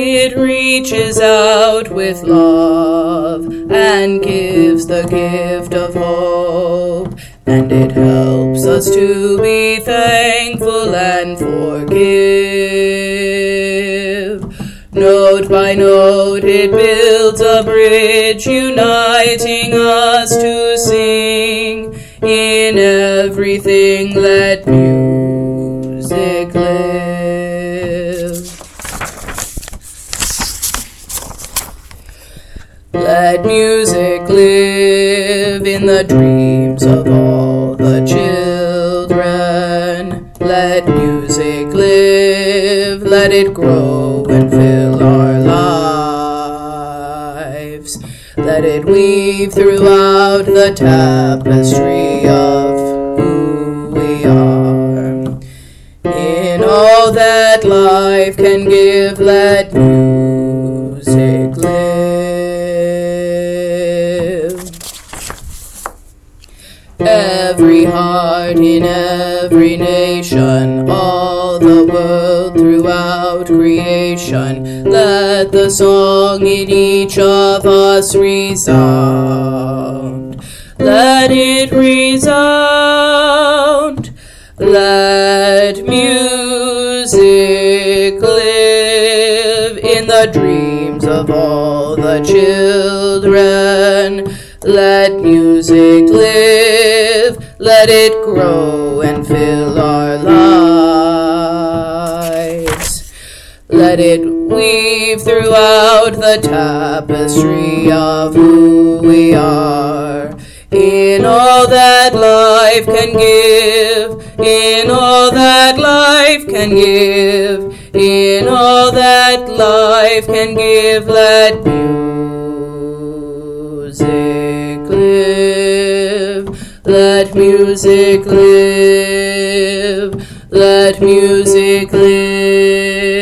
It reaches out with love and gives the gift of hope, and it helps us to be thankful and forgive. Note by note it builds a bridge, uniting us to sing. In everything let music live. Let music live in the dreams of all the children. Let music live, let it grow and fill our lives. Let it weave throughout the tapestry of who we are. In all that life can give, let music live. Every heart in every nation, all the world throughout creation, let the song in each of us resound. Let it resound. Let music live in the dreams of all the children. Let music live, let it grow and fill our lives. Let it weave throughout the tapestry of who we are. In all that life can give, in all that life can give, in all that life can give, let music live, let music live, let music live.